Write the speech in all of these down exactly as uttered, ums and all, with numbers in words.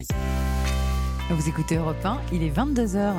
Vous écoutez Europe un, il est vingt-deux heures.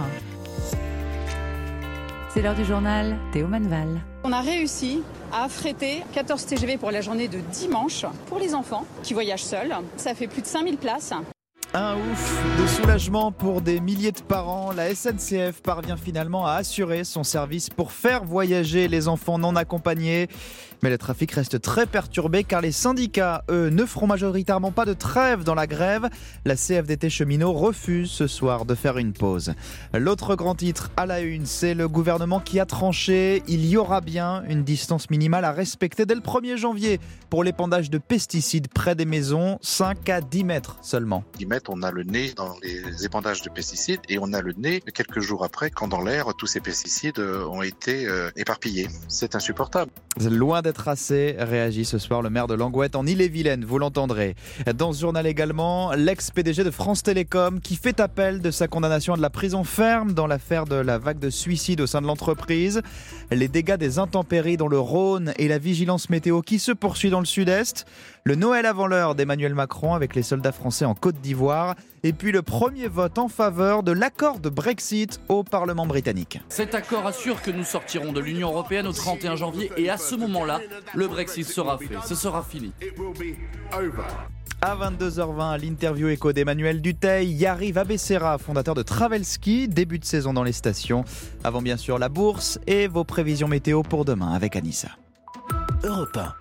C'est l'heure du journal, Théo Manval. On a réussi à affréter quatorze T G V pour la journée de dimanche pour les enfants qui voyagent seuls. Ça fait plus de cinq mille places. Un ouf de soulagement pour des milliers de parents. La S N C F parvient finalement à assurer son service pour faire voyager les enfants non accompagnés. Mais le trafic reste très perturbé car les syndicats, eux, ne feront majoritairement pas de trêve dans la grève. La C F D T cheminot refuse ce soir de faire une pause. L'autre grand titre à la une, c'est le gouvernement qui a tranché. Il y aura bien une distance minimale à respecter dès le premier janvier pour l'épandage de pesticides près des maisons, cinq à dix mètres seulement. dix mètres, on a le nez dans les épandages de pesticides et on a le nez quelques jours après quand dans l'air tous ces pesticides ont été euh, éparpillés. C'est insupportable. Loin d'être assez, réagit ce soir le maire de Langouette en Ille-et-Vilaine, vous l'entendrez. Dans ce journal également, l'ex-P D G de France Télécom qui fait appel de sa condamnation à de la prison ferme dans l'affaire de la vague de suicides au sein de l'entreprise. Les dégâts des intempéries dans le Rhône et la vigilance météo qui se poursuit dans le sud-est. Le Noël avant l'heure d'Emmanuel Macron avec les soldats français en Côte d'Ivoire. Et puis le premier vote en faveur de l'accord de Brexit au Parlement britannique. Cet accord assure que nous sortirons de l'Union européenne au trente et un janvier et à ce moment-là, le Brexit sera fait, ce sera fini. À vingt-deux heures vingt, l'interview écho d'Emmanuel Dutheil, Yariv Abessera, fondateur de Travelski, début de saison dans les stations. Avant bien sûr la bourse et vos prévisions météo pour demain avec Anissa. Europe un.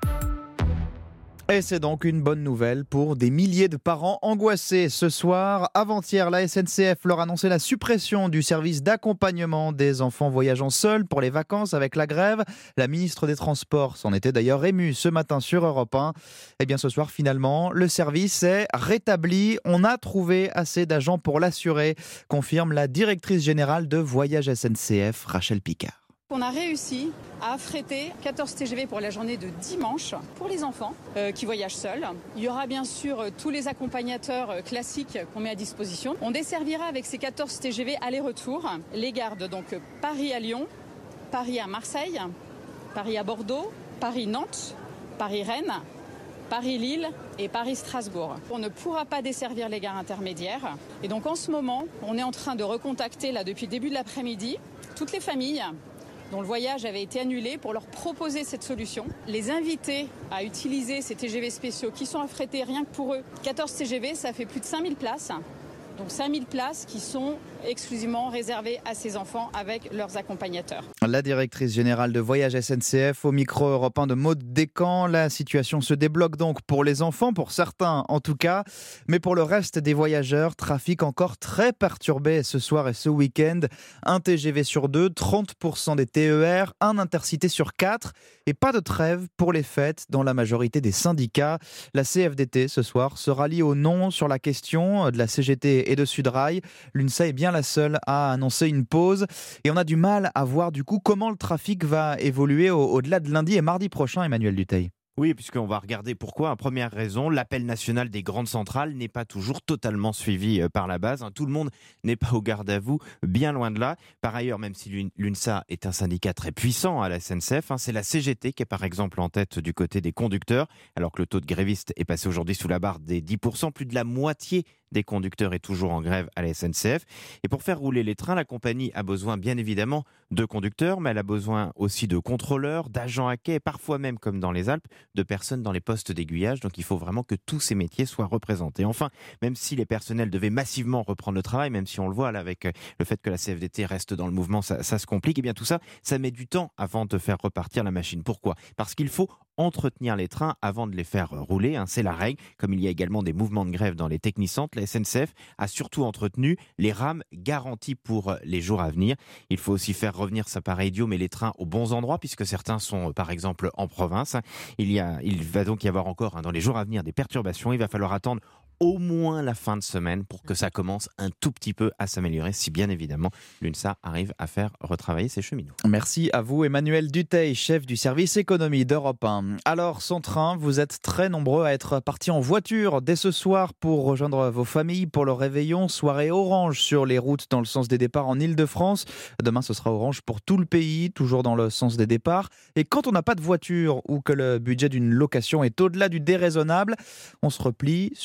Et c'est donc une bonne nouvelle pour des milliers de parents angoissés. Ce soir, avant-hier, la S N C F leur annonçait la suppression du service d'accompagnement des enfants voyageant seuls pour les vacances avec la grève. La ministre des Transports s'en était d'ailleurs émue ce matin sur Europe un. Et bien ce soir, finalement, le service est rétabli. On a trouvé assez d'agents pour l'assurer, confirme la directrice générale de Voyage S N C F, Rachel Picard. On a réussi à affréter quatorze T G V pour la journée de dimanche pour les enfants euh, qui voyagent seuls. Il y aura bien sûr euh, tous les accompagnateurs euh, classiques qu'on met à disposition. On desservira avec ces quatorze T G V aller-retour les gares de donc Paris à Lyon, Paris à Marseille, Paris à Bordeaux, Paris-Nantes, Paris-Rennes, Paris-Lille et Paris-Strasbourg. On ne pourra pas desservir les gares intermédiaires. Et donc en ce moment, on est en train de recontacter là depuis le début de l'après-midi toutes les familles dont le voyage avait été annulé pour leur proposer cette solution. Les inviter à utiliser ces T G V spéciaux qui sont affrétés rien que pour eux. quatorze T G V, ça fait plus de cinq mille places. Donc cinq mille places qui sont exclusivement réservées à ces enfants avec leurs accompagnateurs. La directrice générale de Voyage S N C F au micro Europe un de Maud Descamps. La situation se débloque donc pour les enfants, pour certains en tout cas. Mais pour le reste des voyageurs, trafic encore très perturbé ce soir et ce week-end. Un T G V sur deux, trente pour cent des T E R, un intercité sur quatre. Et pas de trêve pour les fêtes dans la majorité des syndicats. La C F D T ce soir se rallie au non sur la question de la C G T et de Sudrail. L'UNSA est bien la seule à annoncer une pause. Et on a du mal à voir du coup comment le trafic va évoluer au- au-delà de lundi et mardi prochain, Emmanuel Dutheil. Oui, puisqu'on va regarder pourquoi. Première raison, l'appel national des grandes centrales n'est pas toujours totalement suivi euh, par la base. Hein. Tout le monde n'est pas au garde à vous, bien loin de là. Par ailleurs, même si l'U- l'UNSA est un syndicat très puissant à la S N C F, hein, c'est la C G T qui est par exemple en tête du côté des conducteurs, alors que le taux de grévistes est passé aujourd'hui sous la barre des dix pour cent. Plus de la moitié des conducteurs est toujours en grève à la S N C F. Et pour faire rouler les trains, la compagnie a besoin bien évidemment de conducteurs, mais elle a besoin aussi de contrôleurs, d'agents à quai, et parfois même, comme dans les Alpes, de personnes dans les postes d'aiguillage. Donc il faut vraiment que tous ces métiers soient représentés. Enfin, même si les personnels devaient massivement reprendre le travail, même si on le voit là avec le fait que la C F D T reste dans le mouvement, ça, ça se complique, et bien tout ça, ça met du temps avant de faire repartir la machine. Pourquoi ? Parce qu'il faut entretenir les trains avant de les faire rouler, hein, c'est la règle. Comme il y a également des mouvements de grève dans les technicentres, la S N C F a surtout entretenu les rames garanties pour les jours à venir. Il faut aussi faire revenir, ça paraît idiot, mais les trains aux bons endroits, puisque certains sont par exemple en province. Il, y a, il va donc y avoir encore hein, dans les jours à venir des perturbations. Il va falloir attendre au moins la fin de semaine pour que ça commence un tout petit peu à s'améliorer, si bien évidemment l'UNSA arrive à faire retravailler ses cheminots. Merci à vous Emmanuel Dutheil, chef du service économie d'Europe un. Alors sans train, vous êtes très nombreux à être partis en voiture dès ce soir pour rejoindre vos familles pour le réveillon. Soirée orange sur les routes dans le sens des départs en Ile-de-France. Demain ce sera orange pour tout le pays, toujours dans le sens des départs. Et quand on n'a pas de voiture ou que le budget d'une location est au-delà du déraisonnable, on se replie sur le bus.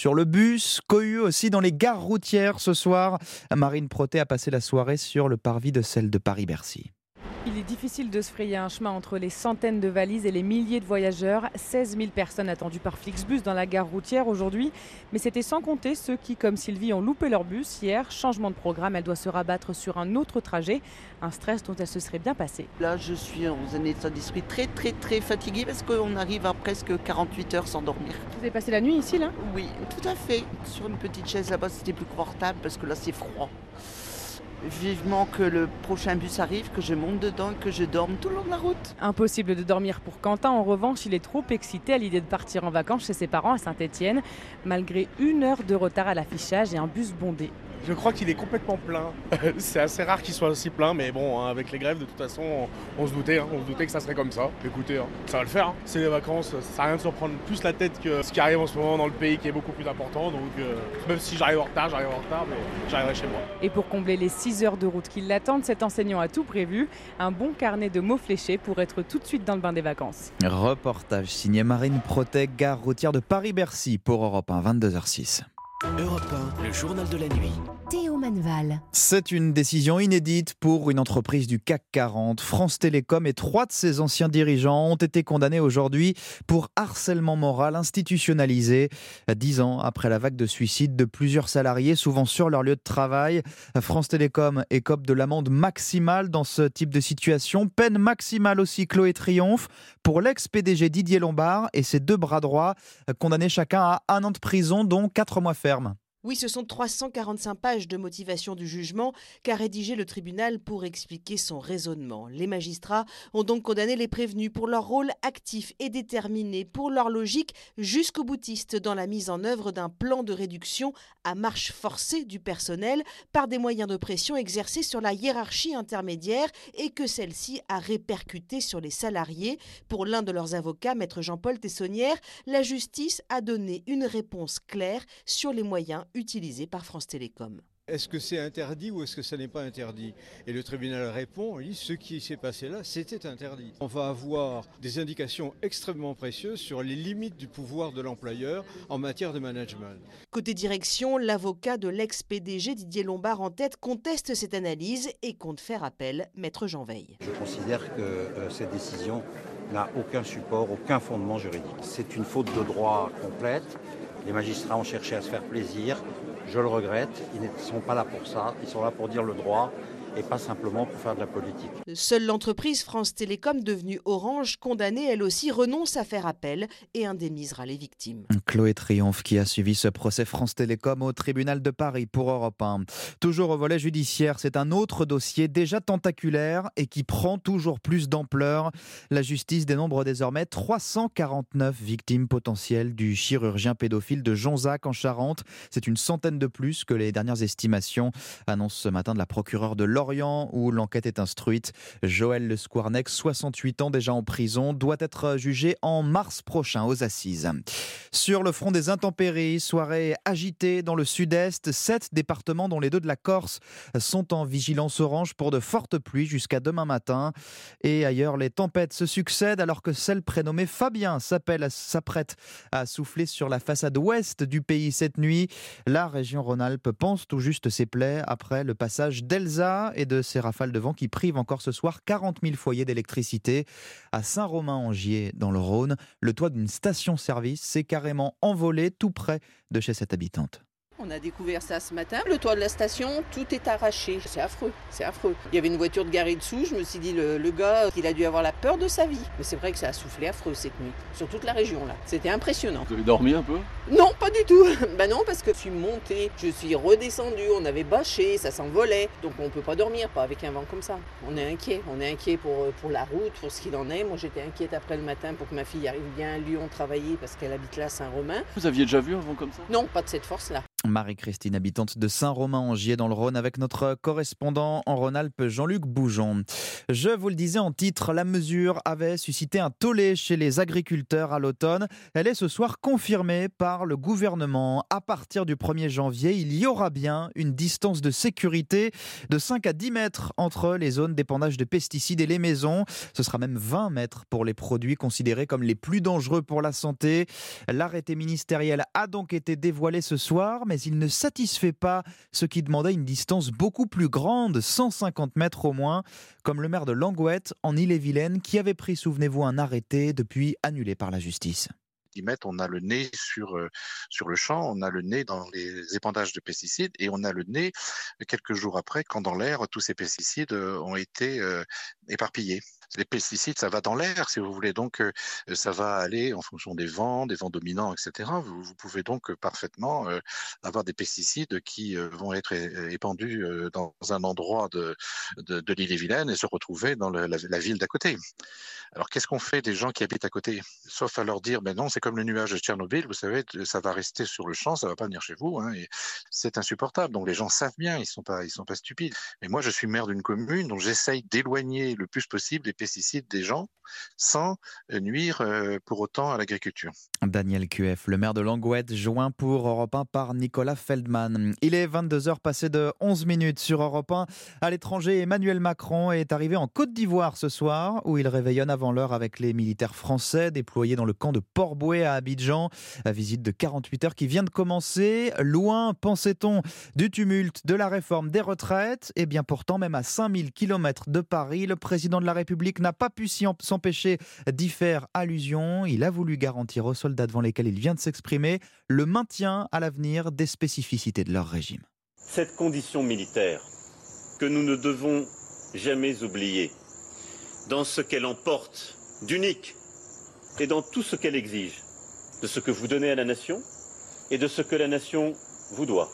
bus, cohue aussi dans les gares routières ce soir. Marine Protet a passé la soirée sur le parvis de celle de Paris-Bercy. Il est difficile de se frayer un chemin entre les centaines de valises et les milliers de voyageurs. seize mille personnes attendues par Flixbus dans la gare routière aujourd'hui. Mais c'était sans compter ceux qui, comme Sylvie, ont loupé leur bus hier. Changement de programme, elle doit se rabattre sur un autre trajet. Un stress dont elle se serait bien passée. Là, je suis dans un état d'esprit très, très, très fatigué parce qu'on arrive à presque quarante-huit heures sans dormir. Vous avez passé la nuit ici, là ? Oui, tout à fait. Sur une petite chaise là-bas, c'était plus confortable parce que là, c'est froid. Vivement que le prochain bus arrive, que je monte dedans et que je dorme tout le long de la route. Impossible de dormir pour Quentin. En revanche, il est trop excité à l'idée de partir en vacances chez ses parents à Saint-Étienne, malgré une heure de retard à l'affichage et un bus bondé. Je crois qu'il est complètement plein. C'est assez rare qu'il soit aussi plein, mais bon, hein, avec les grèves, de toute façon, on, on se doutait, hein, on se doutait que ça serait comme ça. Écoutez, hein, ça va le faire. Hein. C'est les vacances, ça sert à rien de s'en prendre plus la tête que ce qui arrive en ce moment dans le pays, qui est beaucoup plus important. Donc, euh, même si j'arrive en retard, j'arrive en retard, mais j'arriverai chez moi. Et pour combler les six heures de route qui l'attendent, cet enseignant a tout prévu. Un bon carnet de mots fléchés pour être tout de suite dans le bain des vacances. Reportage signé Marine Protet, gare routière de Paris-Bercy pour Europe un, vingt-deux heures six. Europe un, le journal de la nuit. Théo Manval. C'est une décision inédite pour une entreprise du C A C quarante. France Télécom et trois de ses anciens dirigeants ont été condamnés aujourd'hui pour harcèlement moral institutionnalisé. Dix ans après la vague de suicides de plusieurs salariés, souvent sur leur lieu de travail. France Télécom écope de l'amende maximale dans ce type de situation. Peine maximale aussi, Chloé Triomphe, pour l'ex-P D G Didier Lombard et ses deux bras droits, condamnés chacun à un an de prison, dont quatre mois ferme. Oui, ce sont trois cent quarante-cinq pages de motivation du jugement qu'a rédigé le tribunal pour expliquer son raisonnement. Les magistrats ont donc condamné les prévenus pour leur rôle actif et déterminé, pour leur logique jusqu'au boutiste dans la mise en œuvre d'un plan de réduction à marche forcée du personnel par des moyens de pression exercés sur la hiérarchie intermédiaire et que celle-ci a répercuté sur les salariés. Pour l'un de leurs avocats, maître Jean-Paul Tessonnière, la justice a donné une réponse claire sur les moyens utilisé par France Télécom. Est-ce que c'est interdit ou est-ce que ça n'est pas interdit? Et le tribunal répond, il dit, ce qui s'est passé là, c'était interdit. On va avoir des indications extrêmement précieuses sur les limites du pouvoir de l'employeur en matière de management. Côté direction, l'avocat de l'ex-P D G Didier Lombard en tête conteste cette analyse et compte faire appel, maître Jean Veil. Je considère que euh, cette décision n'a aucun support, aucun fondement juridique. C'est une faute de droit complète. Les magistrats ont cherché à se faire plaisir. Je le regrette. Ils ne sont pas là pour ça. Ils sont là pour dire le droit et pas simplement pour faire de la politique. Seule l'entreprise France Télécom, devenue Orange, condamnée elle aussi, renonce à faire appel et indemnisera les victimes. Chloé Triomphe qui a suivi ce procès France Télécom au tribunal de Paris pour Europe un. Toujours au volet judiciaire, c'est un autre dossier déjà tentaculaire et qui prend toujours plus d'ampleur. La justice dénombre désormais trois cent quarante-neuf victimes potentielles du chirurgien pédophile de Jonzac en Charente. C'est une centaine de plus que les dernières estimations, annonce ce matin de la procureure de Lorient où l'enquête est instruite. Joël Le Squarnec, soixante-huit ans déjà en prison, doit être jugé en mars prochain aux assises. Sur le front des intempéries, soirée agitée dans le sud-est. Sept départements, dont les deux de la Corse, sont en vigilance orange pour de fortes pluies jusqu'à demain matin. Et ailleurs, les tempêtes se succèdent alors que celle prénommée Fabien s'appelle, s'apprête à souffler sur la façade ouest du pays cette nuit. La région Rhône-Alpes pense tout juste ses plaies après le passage d'Elsa et de ces rafales de vent qui privent encore ce soir quarante mille foyers d'électricité. À Saint-Romain-en-Gier, dans le Rhône, le toit d'une station-service s'est carrément envolé tout près de chez cette habitante. On a découvert ça ce matin. Le toit de la station, tout est arraché. C'est affreux, c'est affreux. Il y avait une voiture de garée dessous. Je me suis dit, le, le gars, il a dû avoir la peur de sa vie. Mais c'est vrai que ça a soufflé affreux cette nuit, sur toute la région là. C'était impressionnant. Vous avez dormi un peu? Non, pas du tout. Ben non, parce que je suis montée, je suis redescendue, on avait bâché, ça s'envolait. Donc on peut pas dormir, pas avec un vent comme ça. On est inquiet, on est inquiet pour, pour la route, pour ce qu'il en est. Moi j'étais inquiète après le matin pour que ma fille arrive bien à Lyon travailler parce qu'elle habite là à Saint-Romain. Vous aviez déjà vu un vent comme ça? Non, pas de cette force là. Marie-Christine, habitante de Saint-Romain-en-Gier dans le Rhône, avec notre correspondant en Rhône-Alpes, Jean-Luc Boujon. Je vous le disais en titre, la mesure avait suscité un tollé chez les agriculteurs à l'automne. Elle est ce soir confirmée par le gouvernement. À partir du premier janvier, il y aura bien une distance de sécurité de cinq à dix mètres entre les zones d'épandage de pesticides et les maisons. Ce sera même vingt mètres pour les produits considérés comme les plus dangereux pour la santé. L'arrêté ministériel a donc été dévoilé ce soir, mais il ne satisfait pas ceux qui demandaient une distance beaucoup plus grande, cent cinquante mètres au moins, comme le maire de Langouette en Ille-et-Vilaine qui avait pris, souvenez-vous, un arrêté depuis annulé par la justice. dix mètres, on a le nez sur, euh, sur le champ, on a le nez dans les épandages de pesticides et on a le nez quelques jours après quand dans l'air, tous ces pesticides euh, ont été euh, éparpillés. Les pesticides, ça va dans l'air, si vous voulez, donc euh, ça va aller en fonction des vents, des vents dominants, et cetera. Vous, vous pouvez donc euh, parfaitement euh, avoir des pesticides qui euh, vont être é- épandus euh, dans un endroit de, de, de l'Ille-et-Vilaine et se retrouver dans le, la, la ville d'à côté. Alors qu'est-ce qu'on fait des gens qui habitent à côté? Sauf à leur dire, mais non, c'est comme le nuage de Tchernobyl, vous savez, ça va rester sur le champ, ça va pas venir chez vous, hein, et c'est insupportable. Donc les gens savent bien, ils sont pas, ils sont pas stupides. Mais moi, je suis maire d'une commune, donc j'essaye d'éloigner le plus possible les pesticides des gens sans nuire euh, pour autant à l'agriculture. Daniel Q F, le maire de Langouette, joint pour Europe un par Nicolas Feldman. Il est vingt-deux heures passées de onze minutes sur Europe un. À l'étranger, Emmanuel Macron est arrivé en Côte d'Ivoire ce soir, où il réveillonne avant l'heure avec les militaires français déployés dans le camp de Port-Bouët à Abidjan. La visite de quarante-huit heures qui vient de commencer. Loin, pensait-on, du tumulte, de la réforme des retraites. Et bien pourtant, même à cinq mille kilomètres de Paris, le président de la République n'a pas pu s'y s'empêcher d'y faire allusion. Il a voulu garantir aux soldats devant lesquels il vient de s'exprimer le maintien à l'avenir des spécificités de leur régime. Cette condition militaire que nous ne devons jamais oublier, dans ce qu'elle emporte d'unique et dans tout ce qu'elle exige, de ce que vous donnez à la nation et de ce que la nation vous doit,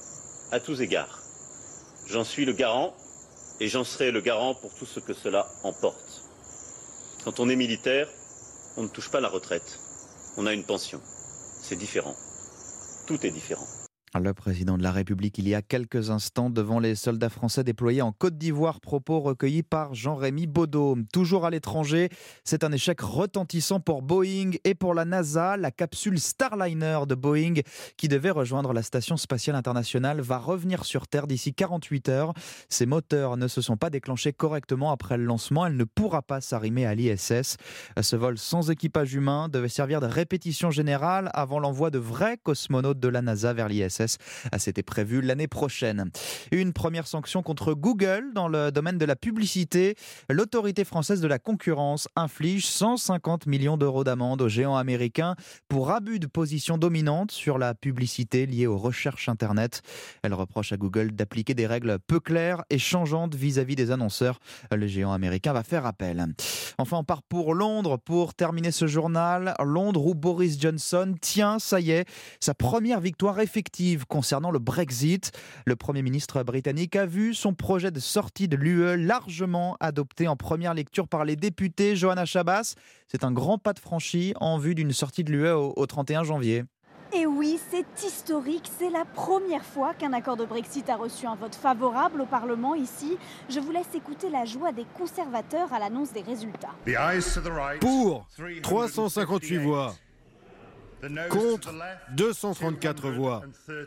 à tous égards. J'en suis le garant et j'en serai le garant pour tout ce que cela emporte. Quand on est militaire, on ne touche pas la retraite. On a une pension. C'est différent. Tout est différent. Le président de la République, il y a quelques instants, devant les soldats français déployés en Côte d'Ivoire, propos recueillis par Jean-Rémy Baudot. Toujours à l'étranger, c'est un échec retentissant pour Boeing et pour la NASA. La capsule Starliner de Boeing, qui devait rejoindre la Station spatiale internationale, va revenir sur Terre d'ici quarante-huit heures. Ses moteurs ne se sont pas déclenchés correctement après le lancement. Elle ne pourra pas s'arrimer à l'I S S. Ce vol sans équipage humain devait servir de répétition générale avant l'envoi de vrais cosmonautes de la NASA vers l'I S S. C'était prévu l'année prochaine. Une première sanction contre Google dans le domaine de la publicité. L'autorité française de la concurrence inflige cent cinquante millions d'euros d'amende au géant américain pour abus de position dominante sur la publicité liée aux recherches Internet. Elle reproche à Google d'appliquer des règles peu claires et changeantes vis-à-vis des annonceurs. Le géant américain va faire appel. Enfin, on part pour Londres pour terminer ce journal. Londres où Boris Johnson tient, ça y est, sa première victoire effective concernant le Brexit. Le Premier ministre britannique a vu son projet de sortie de l'U E largement adopté en première lecture par les députés. Johanna Chabas, c'est un grand pas de franchi en vue d'une sortie de l'U E au, au trente et un janvier. Et oui, c'est historique. C'est la première fois qu'un accord de Brexit a reçu un vote favorable au Parlement ici. Je vous laisse écouter la joie des conservateurs à l'annonce des résultats. Pour, trois cent cinquante-huit voix. Contre, deux cent trente-quatre voix.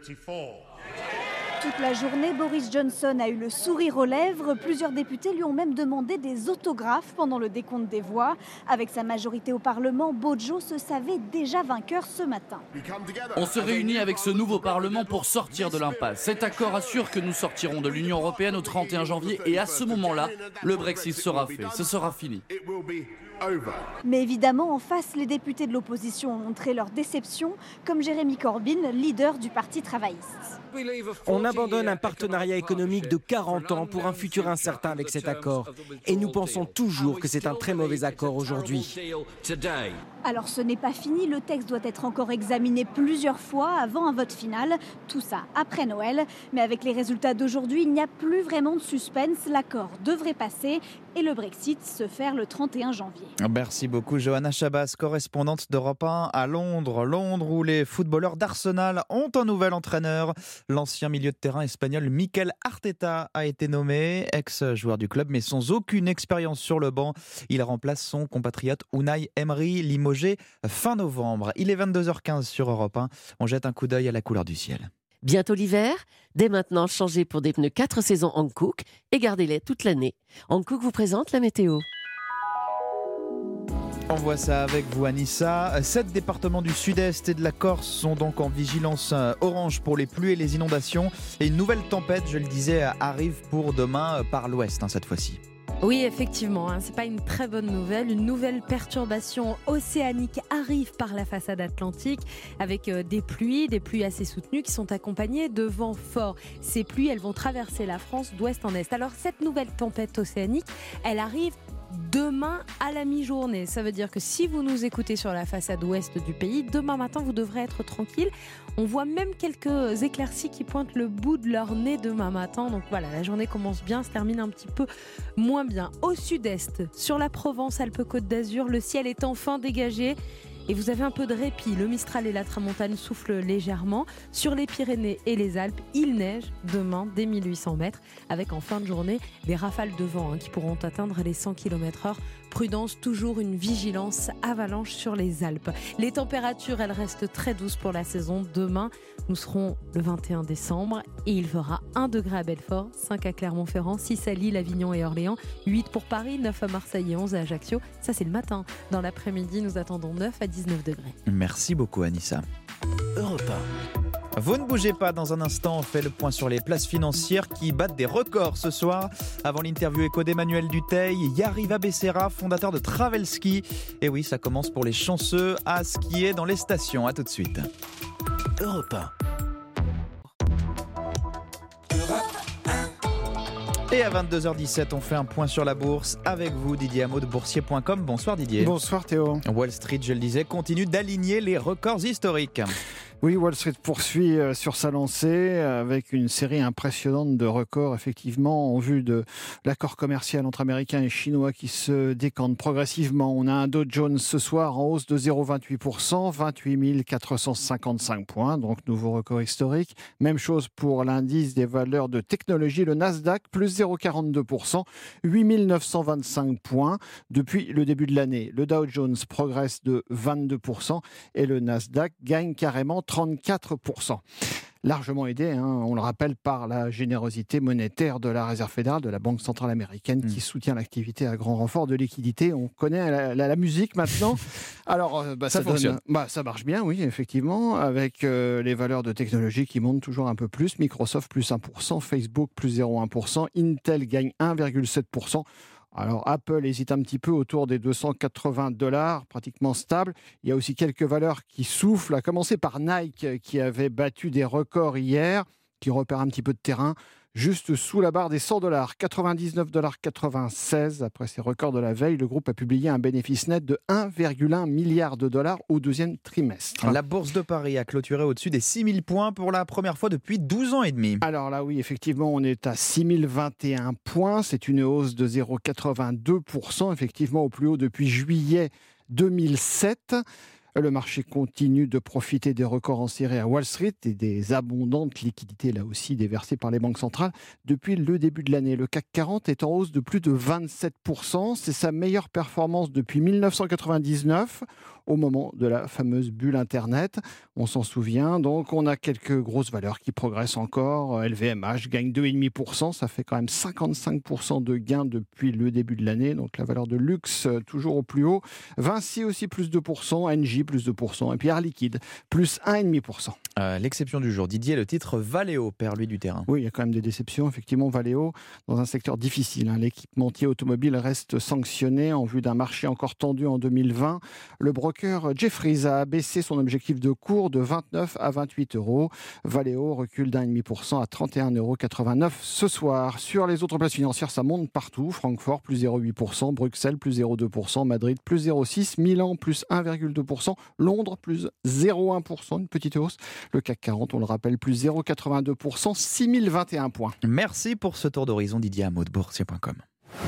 Toute la journée, Boris Johnson a eu le sourire aux lèvres. Plusieurs députés lui ont même demandé des autographes pendant le décompte des voix. Avec sa majorité au Parlement, Bojo se savait déjà vainqueur ce matin. On se réunit avec ce nouveau Parlement pour sortir de l'impasse. Cet accord assure que nous sortirons de l'Union européenne au trente et un janvier et à ce moment-là, le Brexit sera fait. Ce sera fini. Mais évidemment, en face, les députés de l'opposition ont montré leur déception, comme Jeremy Corbyn, leader du Parti travailliste. On abandonne un partenariat économique de quarante ans pour un futur incertain avec cet accord. Et nous pensons toujours que c'est un très mauvais accord aujourd'hui. Alors ce n'est pas fini, le texte doit être encore examiné plusieurs fois avant un vote final. Tout ça après Noël. Mais avec les résultats d'aujourd'hui, il n'y a plus vraiment de suspense. L'accord devrait passer et le Brexit se faire le trente et un janvier. Merci beaucoup Johanna Chabas, correspondante d'Europe un à Londres. Londres où les footballeurs d'Arsenal ont un nouvel entraîneur. L'ancien milieu de terrain espagnol Mikel Arteta a été nommé, ex-joueur du club mais sans aucune expérience sur le banc. Il remplace son compatriote Unai Emery, limogé fin novembre. Il est vingt-deux heures quinze sur Europe un. On jette un coup d'œil à la couleur du ciel. Bientôt l'hiver, dès maintenant changez pour des pneus quatre saisons Hankook et gardez-les toute l'année. Hankook vous présente la météo. On voit ça avec vous Anissa. Sept départements du sud-est et de la Corse sont donc en vigilance orange pour les pluies et les inondations. Et une nouvelle tempête, je le disais, arrive pour demain par l'ouest hein, cette fois-ci. Oui, effectivement, hein, c'est pas une très bonne nouvelle. Une nouvelle perturbation océanique arrive par la façade atlantique avec euh, des pluies, des pluies assez soutenues qui sont accompagnées de vents forts. Ces pluies, elles vont traverser la France d'ouest en est. Alors cette nouvelle tempête océanique, elle arrive demain à la mi-journée. Ça veut dire que si vous nous écoutez sur la façade ouest du pays, demain matin, vous devrez être tranquille. On voit même quelques éclaircies qui pointent le bout de leur nez demain matin. Donc voilà, la journée commence bien, se termine un petit peu moins bien. Au sud-est, sur la Provence, Alpes-Côte d'Azur, le ciel est enfin dégagé. Et vous avez un peu de répit. Le Mistral et la Tramontane soufflent légèrement. Sur les Pyrénées et les Alpes, il neige demain dès mille huit cents mètres, avec en fin de journée des rafales de vent hein, qui pourront atteindre les cent kilomètres heure. Prudence, toujours une vigilance avalanche sur les Alpes. Les températures, elles restent très douces pour la saison. Demain, nous serons le vingt et un décembre et il fera un degré à Belfort, cinq à Clermont-Ferrand, six à Lille, Avignon et Orléans, huit pour Paris, neuf à Marseille et onze à Ajaccio. Ça, c'est le matin. Dans l'après-midi, nous attendons neuf à dix-neuf degrés. Merci beaucoup Anissa. Europe un. Vous ne bougez pas, dans un instant, on fait le point sur les places financières qui battent des records ce soir. Avant l'interview écho d'Emmanuel Dutheil, Yariva Becerra, fondateur de Travel Ski. Et oui, ça commence pour les chanceux à skier dans les stations. À tout de suite. Europe un. Et à vingt-deux heures dix-sept, on fait un point sur la bourse avec vous, Didier Hameau de boursier point com. Bonsoir Didier. Bonsoir Théo. Wall Street, je le disais, continue d'aligner les records historiques. Oui, Wall Street poursuit sur sa lancée avec une série impressionnante de records, effectivement, en vue de l'accord commercial entre Américains et Chinois qui se décante progressivement. On a un Dow Jones ce soir en hausse de zéro virgule vingt-huit pour cent, vingt-huit mille quatre cent cinquante-cinq points, donc nouveau record historique. Même chose pour l'indice des valeurs de technologie, le Nasdaq, plus zéro virgule quarante-deux pour cent, huit mille neuf cent vingt-cinq points depuis le début de l'année. Le Dow Jones progresse de vingt-deux pour cent et le Nasdaq gagne carrément trente-quatre pour cent. Largement aidé, hein, on le rappelle, par la générosité monétaire de la Réserve fédérale, de la Banque centrale américaine, mmh. qui soutient l'activité à grand renfort de liquidité. On connaît la, la, la musique maintenant. Alors, euh, bah, ça, ça fonctionne. Donne, bah, ça marche bien, oui, effectivement, avec euh, les valeurs de technologie qui montent toujours un peu plus. Microsoft, plus un pour cent, Facebook, plus zéro virgule un pour cent, Intel gagne un virgule sept pour cent. Alors Apple hésite un petit peu autour des deux cent quatre-vingts dollars, pratiquement stable. Il y a aussi quelques valeurs qui soufflent, à commencer par Nike qui avait battu des records hier, qui repère un petit peu de terrain, juste sous la barre des cent dollars, quatre-vingt-dix-neuf virgule quatre-vingt-seize dollars. Après ces records de la veille, le groupe a publié un bénéfice net de un virgule un milliard de dollars au deuxième trimestre. La bourse de Paris a clôturé au-dessus des six mille points pour la première fois depuis douze ans et demi. Alors là, oui, effectivement, on est à six mille vingt et un points. C'est une hausse de zéro virgule quatre-vingt-deux pour cent, effectivement au plus haut depuis juillet deux mille sept. Le marché continue de profiter des records en série à Wall Street et des abondantes liquidités, là aussi, déversées par les banques centrales depuis le début de l'année. Le C A C quarante est en hausse de plus de vingt-sept pour cent. C'est sa meilleure performance depuis mille neuf cent quatre-vingt-dix-neuf, au moment de la fameuse bulle Internet. On s'en souvient. Donc, on a quelques grosses valeurs qui progressent encore. L V M H gagne deux virgule cinq pour cent. Ça fait quand même cinquante-cinq pour cent de gains depuis le début de l'année. Donc, la valeur de luxe, toujours au plus haut. Vinci aussi, plus deux pour cent. Engie, plus deux pour cent. Et puis Air Liquide, plus un virgule cinq pour cent. Euh, l'exception du jour, Didier, le titre Valeo perd lui du terrain. Oui, il y a quand même des déceptions. Effectivement, Valeo, dans un secteur difficile. Hein. L'équipementier automobile reste sanctionné en vue d'un marché encore tendu en deux mille vingt. Le broker broker Jefferies a baissé son objectif de cours de vingt-neuf à vingt-huit euros. Valeo recule d'un virgule cinq pour cent à trente et un euros quatre-vingt-neuf ce soir. Sur les autres places financières, ça monte partout. Francfort plus zéro virgule huit pour cent, Bruxelles plus zéro virgule deux pour cent, Madrid plus zéro virgule six pour cent, Milan plus un virgule deux pour cent, Londres plus zéro virgule un pour cent, une petite hausse. Le C A C quarante, on le rappelle, plus zéro virgule quatre-vingt-deux pour cent, six mille vingt et un points. Merci pour ce tour d'horizon, Didier Hameau de boursier point com.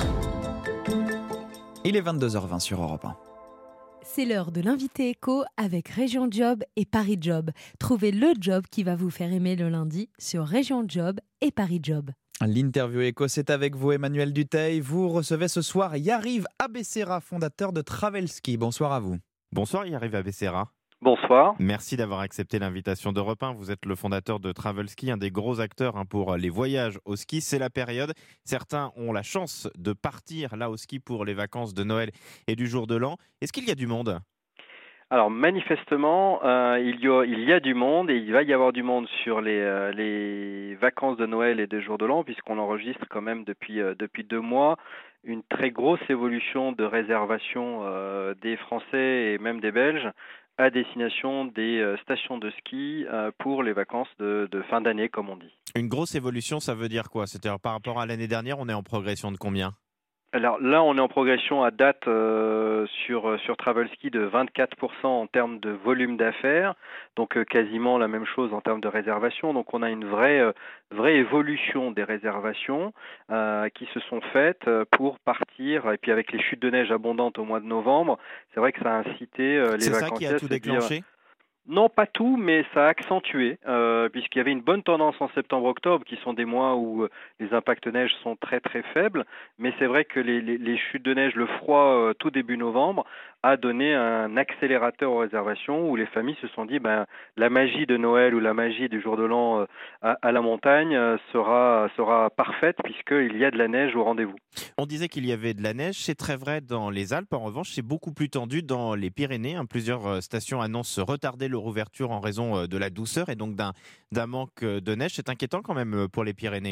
Il est vingt-deux heures vingt sur Europe un. C'est l'heure de l'invité éco avec Région Job et Paris Job. Trouvez le job qui va vous faire aimer le lundi sur Région Job et Paris Job. L'interview éco, c'est avec vous, Emmanuel Dutheil. Vous recevez ce soir Yariv Abessera, fondateur de Travelski. Bonsoir à vous. Bonsoir Yariv Abessera. Bonsoir. Merci d'avoir accepté l'invitation d'Europe un. Vous êtes le fondateur de Travelski, un des gros acteurs hein, pour les voyages au ski. C'est la période. Certains ont la chance de partir là au ski pour les vacances de Noël et du jour de l'an. Est-ce qu'il y a du monde ? Alors manifestement, euh, il, y a, il y a du monde et il va y avoir du monde sur les, euh, les vacances de Noël et de jour de l'an, puisqu'on enregistre quand même depuis, euh, depuis deux mois une très grosse évolution de réservation euh, des Français et même des Belges à destination des euh, stations de ski euh, pour les vacances de, de fin d'année, comme on dit. Une grosse évolution, ça veut dire quoi ? C'est-à-dire par rapport à l'année dernière, on est en progression de combien ? Alors là, on est en progression à date euh, sur sur Travelski de vingt-quatre pour cent en termes de volume d'affaires, donc euh, quasiment la même chose en termes de réservation. Donc on a une vraie euh, vraie évolution des réservations euh, qui se sont faites euh, pour partir. Et puis avec les chutes de neige abondantes au mois de novembre, c'est vrai que ça a incité euh, les c'est vacanciers ça qui a tout à se déclenché dire... Non, pas tout, mais ça a accentué, euh, puisqu'il y avait une bonne tendance en septembre-octobre, qui sont des mois où euh, les impacts neige sont très très faibles. Mais c'est vrai que les, les, les chutes de neige, le froid euh, tout début novembre, a donné un accélérateur aux réservations où les familles se sont dit ben la magie de Noël ou la magie du jour de l'an euh, à, à la montagne euh, sera sera parfaite puisqu'il y a de la neige au rendez-vous. On disait qu'il y avait de la neige, c'est très vrai dans les Alpes. En revanche, c'est beaucoup plus tendu dans les Pyrénées. Hein. Plusieurs stations annoncent retarder leur ouverture en raison de la douceur et donc d'un, d'un manque de neige. C'est inquiétant quand même pour les Pyrénées.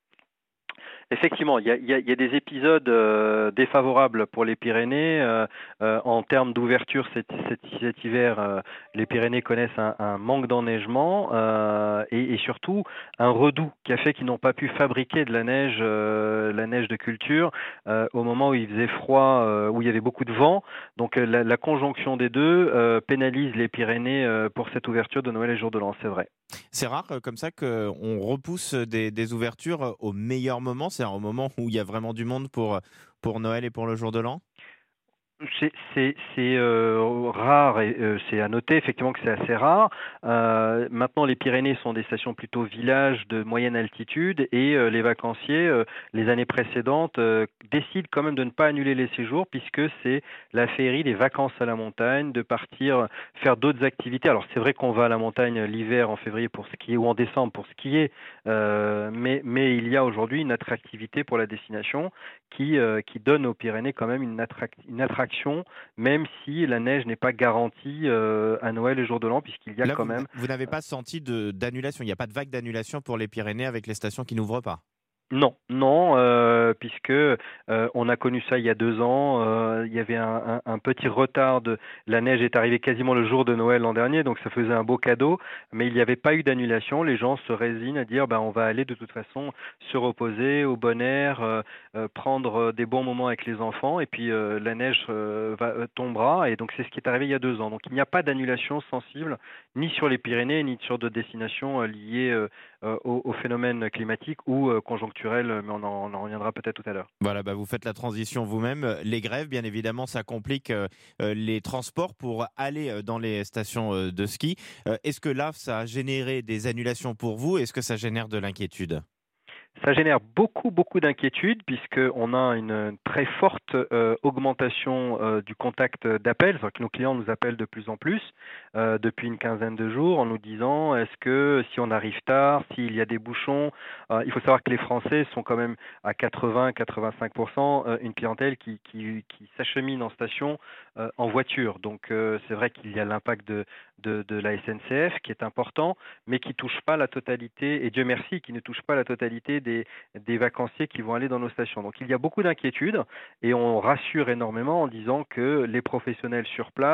Effectivement, il y a, il y a, il y a des épisodes euh, défavorables pour les Pyrénées. Euh, euh, en termes d'ouverture cet, cet, cet hiver, euh, les Pyrénées connaissent un, un manque d'enneigement euh, et, et surtout un redout qui a fait qu'ils n'ont pas pu fabriquer de la neige, euh, la neige de culture euh, au moment où il faisait froid, euh, où il y avait beaucoup de vent. Donc la, la conjonction des deux euh, pénalise les Pyrénées euh, pour cette ouverture de Noël et jour de l'an, c'est vrai. C'est rare comme ça qu'on repousse des, des ouvertures au meilleur moment, c'est-à-dire au moment où il y a vraiment du monde pour, pour Noël et pour le jour de l'an ? C'est, c'est, c'est euh, rare et euh, c'est à noter effectivement que c'est assez rare. Euh, maintenant, les Pyrénées sont des stations plutôt villages de moyenne altitude et euh, les vacanciers, euh, les années précédentes, euh, décident quand même de ne pas annuler les séjours puisque c'est la féerie, les vacances à la montagne, de partir faire d'autres activités. Alors c'est vrai qu'on va à la montagne l'hiver en février pour skier ou en décembre pour skier, euh, mais, mais il y a aujourd'hui une attractivité pour la destination qui, euh, qui donne aux Pyrénées quand même une, attract- une attraction, même si la neige n'est pas garantie euh, à Noël et jour de l'an, puisqu'il y a Là, quand vous, même... Vous n'avez pas senti de, d'annulation, il n'y a pas de vague d'annulation pour les Pyrénées avec les stations qui n'ouvrent pas ? Non, non, euh, puisque euh, on a connu ça il y a deux ans. Euh, il y avait un, un, un petit retard de la neige est arrivée quasiment le jour de Noël l'an dernier, donc ça faisait un beau cadeau. Mais il n'y avait pas eu d'annulation. Les gens se résignent à dire, ben on va aller de toute façon se reposer au bon air, euh, euh, prendre des bons moments avec les enfants, et puis euh, la neige euh, va, euh, tombera. Et donc c'est ce qui est arrivé il y a deux ans. Donc il n'y a pas d'annulation sensible ni sur les Pyrénées ni sur d'autres destinations euh, liées euh, au, au phénomène climatique ou euh, conjoncturel, mais on en, on en reviendra peut-être tout à l'heure. Voilà, bah vous faites la transition vous-même. Les grèves, bien évidemment, ça complique euh, les transports pour aller dans les stations euh, de ski. Euh, est-ce que là, ça a généré des annulations pour vous ? Est-ce que ça génère de l'inquiétude ? Ça génère beaucoup, beaucoup d'inquiétudes puisqu'on a une très forte euh, augmentation euh, du contact d'appels. C'est-à-dire que nos clients nous appellent de plus en plus euh, depuis une quinzaine de jours en nous disant est-ce que si on arrive tard, s'il y a des bouchons, euh, il faut savoir que les Français sont quand même à quatre-vingts à quatre-vingt-cinq pour cent euh, une clientèle qui, qui, qui s'achemine en station euh, en voiture. Donc euh, c'est vrai qu'il y a l'impact de, de, de la S N C F qui est important, mais qui ne touche pas la totalité, et Dieu merci, qui ne touche pas la totalité Des, des vacanciers qui vont aller dans nos stations. Donc il y a beaucoup d'inquiétudes et on rassure énormément en disant que les professionnels sur place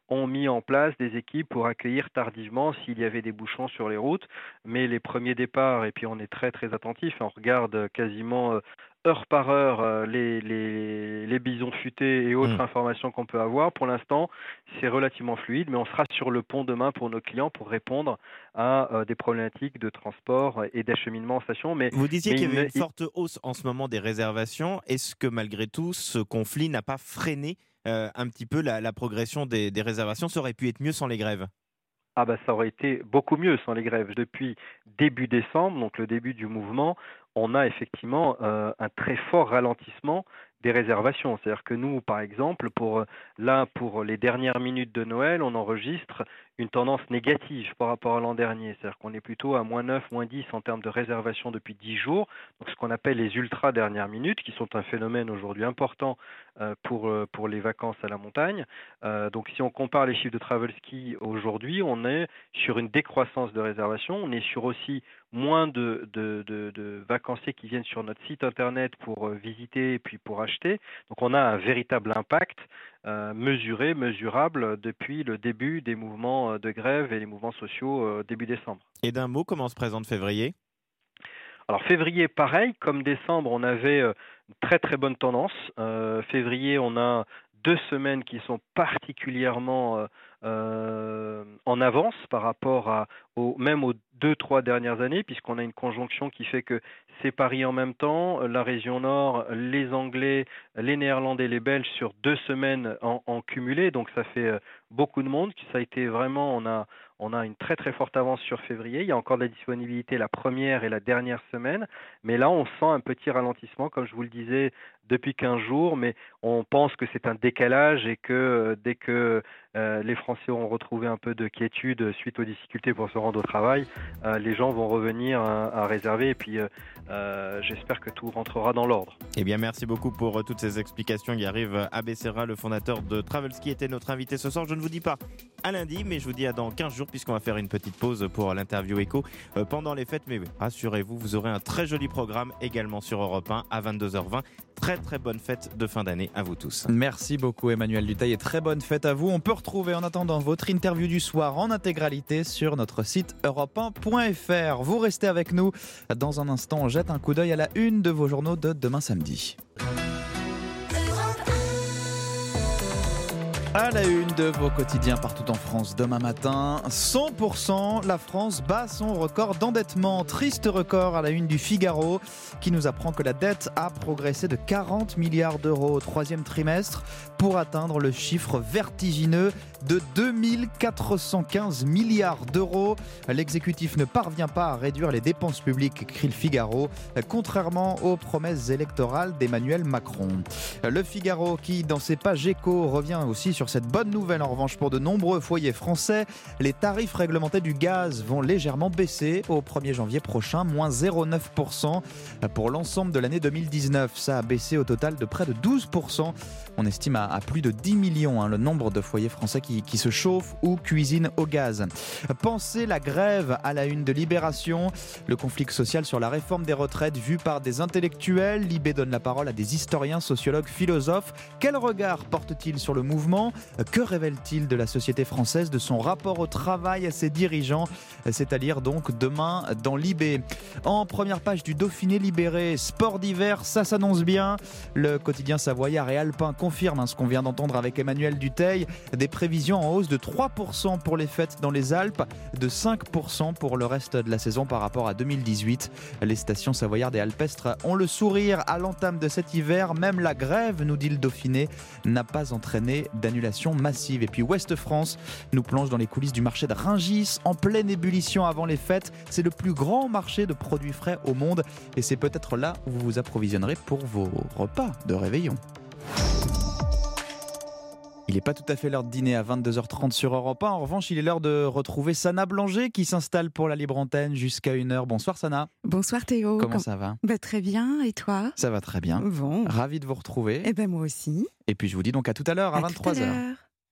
ont mis en place des équipes pour accueillir tardivement s'il y avait des bouchons sur les routes. Mais les premiers départs, et puis on est très très attentif, on regarde quasiment heure par heure les, les, les bisons futés et autres mmh. informations qu'on peut avoir. Pour l'instant, c'est relativement fluide, mais on sera sur le pont demain pour nos clients pour répondre à euh, des problématiques de transport et d'acheminement en station. Mais, Vous disiez mais qu'il y avait il... une forte hausse en ce moment des réservations. Est-ce que malgré tout, ce conflit n'a pas freiné euh, un petit peu la, la progression des, des réservations? Ça aurait pu être mieux sans les grèves. Ah bah ça aurait été beaucoup mieux sans les grèves. Depuis début décembre, donc le début du mouvement, on a effectivement euh, un très fort ralentissement des réservations. C'est-à-dire que nous, par exemple, pour là, pour les dernières minutes de Noël, on enregistre une tendance négative par rapport à l'an dernier. C'est-à-dire qu'on est plutôt à moins neuf, moins dix en termes de réservations depuis dix jours. Donc ce qu'on appelle les ultra dernières minutes, qui sont un phénomène aujourd'hui important euh, pour, euh, pour les vacances à la montagne. Euh, donc si on compare les chiffres de Travelski aujourd'hui, on est sur une décroissance de réservations. On est sur aussi moins de, de, de, de vacanciers qui viennent sur notre site internet pour euh, visiter et puis pour acheter. Donc on a un véritable impact euh, mesuré, mesurable depuis le début des mouvements de grève et les mouvements sociaux euh, début décembre. Et d'un mot, comment se présente février ? Alors février, pareil, comme décembre, on avait euh, une très très bonne tendance. Euh, février, on a deux semaines qui sont particulièrement euh, euh, en avance par rapport à, au, même aux deux, trois dernières années, puisqu'on a une conjonction qui fait que c'est Paris en même temps, la région Nord, les Anglais, les Néerlandais, les Belges sur deux semaines en, en cumulé, donc ça fait euh, beaucoup de monde. Ça a été vraiment, on a, on a une très très forte avance sur février. Il y a encore de la disponibilité la première et la dernière semaine, mais là on sent un petit ralentissement, comme je vous le disais, depuis quinze jours, mais on pense que c'est un décalage et que euh, dès que euh, les Français auront retrouvé un peu de quiétude suite aux difficultés pour se rendre au travail, euh, les gens vont revenir à, à réserver et puis euh, euh, j'espère que tout rentrera dans l'ordre. Eh bien, merci beaucoup pour euh, toutes ces explications. Yariv Abessera, le fondateur de Travelski, était notre invité ce soir. Je ne vous dis pas à lundi, mais je vous dis à dans quinze jours puisqu'on va faire une petite pause pour l'interview écho euh, pendant les fêtes. Mais rassurez-vous, vous aurez un très joli programme également sur Europe un à vingt-deux heures vingt. Très très bonne fête de fin d'année à vous tous. Merci beaucoup Emmanuel Dutheil et très bonne fête à vous. On peut retrouver en attendant votre interview du soir en intégralité sur notre site europe un point f r. Vous restez avec nous. Dans un instant, on jette un coup d'œil à la une de vos journaux de demain samedi. À la une de vos quotidiens partout en France demain matin, cent pour cent, la France bat son record d'endettement. Triste record à la une du Figaro qui nous apprend que la dette a progressé de quarante milliards d'euros au troisième trimestre pour atteindre le chiffre vertigineux de deux mille quatre cent quinze milliards d'euros. L'exécutif ne parvient pas à réduire les dépenses publiques, écrit le Figaro, contrairement aux promesses électorales d'Emmanuel Macron. Le Figaro qui, dans ses pages éco, revient aussi sur cette bonne nouvelle en revanche pour de nombreux foyers français. Les tarifs réglementés du gaz vont légèrement baisser au premier janvier prochain, moins zéro virgule neuf pour cent pour l'ensemble de l'année deux mille dix-neuf. Ça a baissé au total de près de douze pour cent. On estime à, à plus de dix millions hein, le nombre de foyers français qui, qui se chauffent ou cuisinent au gaz. Pensez la grève à la une de Libération. Le conflit social sur la réforme des retraites vu par des intellectuels. Libé donne la parole à des historiens, sociologues, philosophes. Quel regard porte-t-il sur le mouvement ? Que révèle-t-il de la société française, de son rapport au travail, à ses dirigeants ? C'est à lire donc demain dans Libé. En première page du Dauphiné Libéré, sport d'hiver, ça s'annonce bien. Le quotidien savoyard et alpin confirme hein, ce qu'on vient d'entendre avec Emmanuel Dutheil. Des prévisions en hausse de trois pour cent pour les fêtes dans les Alpes, de cinq pour cent pour le reste de la saison par rapport à deux mille dix-huit. Les stations savoyardes et alpestres ont le sourire à l'entame de cet hiver. Même la grève, nous dit le Dauphiné, n'a pas entraîné d'annulation massive. Et puis Ouest France nous plonge dans les coulisses du marché de Rungis, en pleine ébullition avant les fêtes. C'est le plus grand marché de produits frais au monde et c'est peut-être là où vous vous approvisionnerez pour vos repas de réveillon. Il n'est pas tout à fait l'heure de dîner à vingt-deux heures trente sur Europe un. En revanche, il est l'heure de retrouver Sana Blanger qui s'installe pour la libre antenne jusqu'à une heure. Bonsoir Sana. Bonsoir Théo. Comment Com- ça va ? Bah, très bien, et toi ? Ça va très bien. Bon. Ravi de vous retrouver. Eh ben moi aussi. Et puis je vous dis donc à tout à l'heure à, à vingt-trois heures.